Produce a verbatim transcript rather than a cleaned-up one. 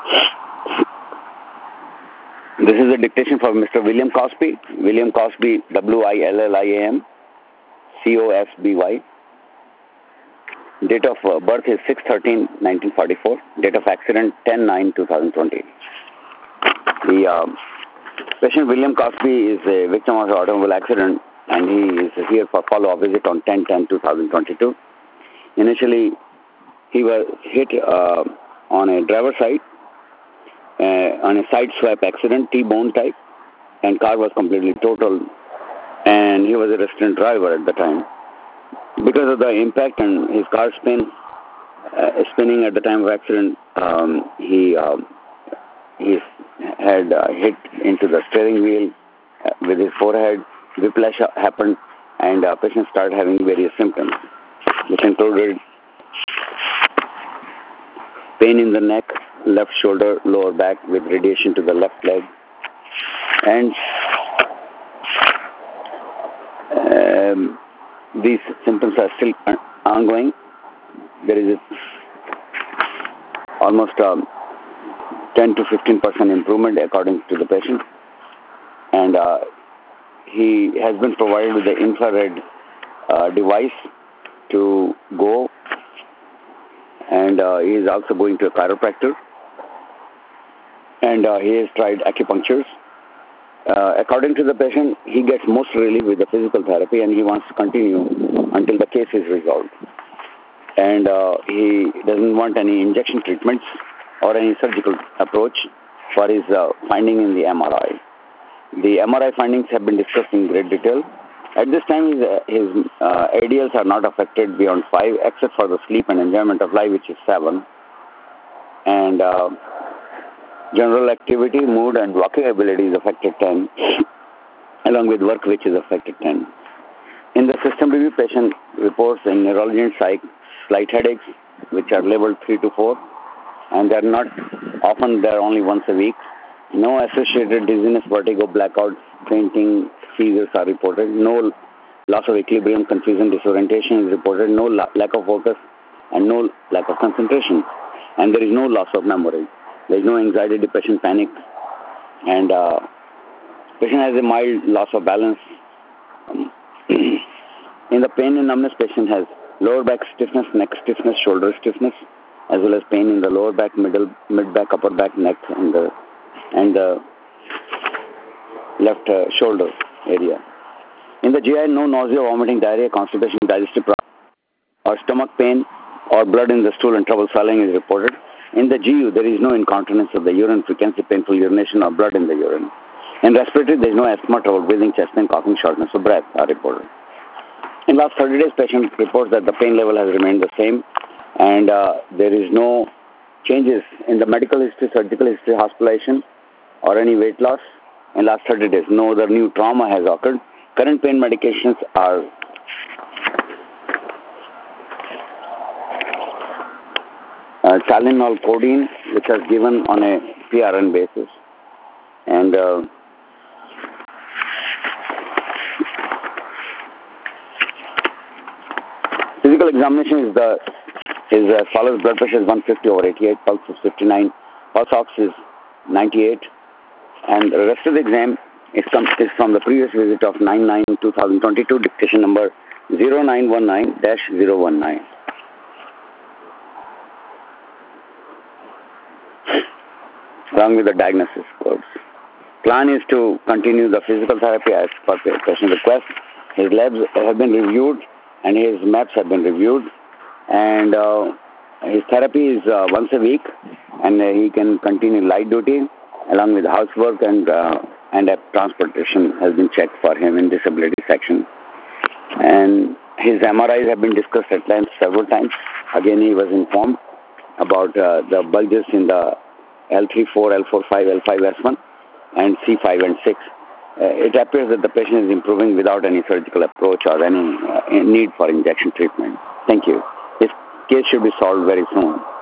This is a dictation for Mister William Cosby. William Cosby, W I L L I A M C O S B Y. Date of birth is six thirteen nineteen forty-four. Date of accident ten nine two thousand twenty. The uh, patient William Cosby is a victim of an automobile accident, and he is here for follow-up visit on ten ten two thousand twenty-two. Initially, he was hit uh, on a driver's side, uh, on a side swipe accident, T-bone type, and car was completely totaled, and he was a resident driver at the time. Because of the impact and his car spin, uh, spinning at the time of accident, um, he uh, he had uh, hit into the steering wheel uh, with his forehead. Whiplash happened, and uh, patient started having various symptoms, which included pain in the neck, left shoulder, lower back with radiation to the left leg, and um, these symptoms are still ongoing. There is a almost um, ten to fifteen percent improvement according to the patient, and uh, he has been provided with the infrared uh, device to go, and uh, he is also going to a chiropractor, and uh, he has tried acupunctures. Uh, according to the patient, he gets most relief with the physical therapy, and he wants to continue until the case is resolved. And uh, he doesn't want any injection treatments or any surgical approach for his uh, finding in the M R I. The M R I findings have been discussed in great detail. At this time, his, uh, his uh, A D Ls are not affected beyond five, except for the sleep and enjoyment of life, which is seven. And uh, general activity, mood, and walking ability is affected ten, along with work, which is affected ten. In the system review, patient reports in neurology and psych, slight headaches, which are labeled three to four, and they're not often, they're only once a week. No associated dizziness, vertigo, blackouts, fainting, seizures are reported. No loss of equilibrium, confusion, disorientation is reported. No la- lack of focus, and no lack of concentration. And there is no loss of memory. There is no anxiety, depression, panic, and uh, patient has a mild loss of balance. Um, in the pain and numbness, patient has lower back stiffness, neck stiffness, shoulder stiffness, as well as pain in the lower back, middle, mid back, upper back, neck, and the and the left uh, shoulder area. In the G I, no nausea, vomiting, diarrhea, constipation, digestive problem, or stomach pain, or blood in the stool and trouble swallowing is reported. In the G U, there is no incontinence of the urine, frequency, painful urination, or blood in the urine. In respiratory, there is no asthma, trouble breathing, chest pain, coughing, shortness of breath are reported. In last thirty days, patient reports that the pain level has remained the same, and uh, there is no changes in the medical history, surgical history, hospitalization, or any weight loss in last thirty days. No other new trauma has occurred. Current pain medications are uh, Tylenol codeine, which is given on a P R N basis, and uh, physical examination is the is as follows: blood pressure is one fifty over eighty-eight, pulse is fifty-nine, pulse ox is ninety-eight, and the rest of the exam is, come, is from the previous visit of nine nine two thousand twenty-two, dictation number zero nine one nine dash zero one nine. Along with the diagnosis codes. Plan is to continue the physical therapy as per patient request. His labs have been reviewed and his maps have been reviewed, and uh, his therapy is uh, once a week, and uh, he can continue light duty along with housework, and uh, and a transportation has been checked for him in disability section. And his M R Is have been discussed at length several times. Again, he was informed about uh, the bulges in the L three four, L four five, L five S one, and C five and six. Uh, it appears that the patient is improving without any surgical approach or any uh, need for injection treatment. Thank you. This case should be solved very soon.